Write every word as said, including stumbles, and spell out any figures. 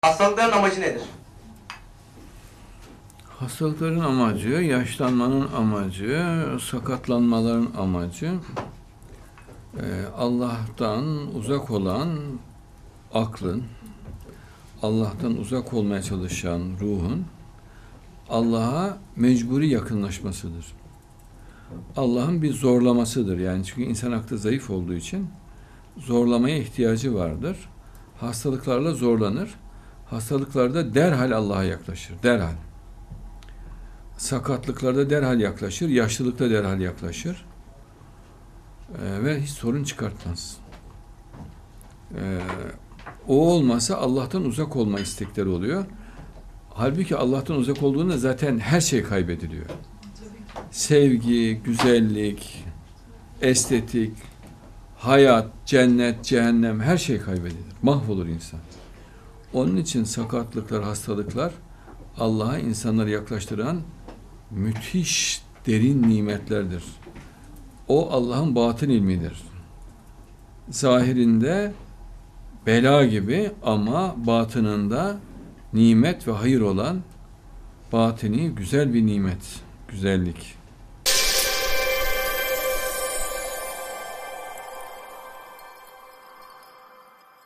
Hastalıkların amacı nedir? Hastalıkların amacı, yaşlanmanın amacı, sakatlanmaların amacı, Allah'tan uzak olan aklın, Allah'tan uzak olmaya çalışan ruhun, Allah'a mecburi yakınlaşmasıdır. Allah'ın bir zorlamasıdır. Yani çünkü insan aklı zayıf olduğu için zorlamaya ihtiyacı vardır. Hastalıklarla zorlanır. Hastalıklarda derhal Allah'a yaklaşır. Derhal. Sakatlıklarda derhal yaklaşır. Yaşlılıkta derhal yaklaşır. Ee, ve hiç sorun çıkartmaz. Ee, o olmasa Allah'tan uzak olma istekleri oluyor. Halbuki Allah'tan uzak olduğunda zaten her şey kaybediliyor. Sevgi, güzellik, estetik, hayat, cennet, cehennem her şey kaybedilir. Mahvolur insan. Onun için sakatlıklar, hastalıklar Allah'a insanları yaklaştıran müthiş derin nimetlerdir. O Allah'ın batın ilmidir. Zahirinde bela gibi ama batınında nimet ve hayır olan batini güzel bir nimet, güzellik.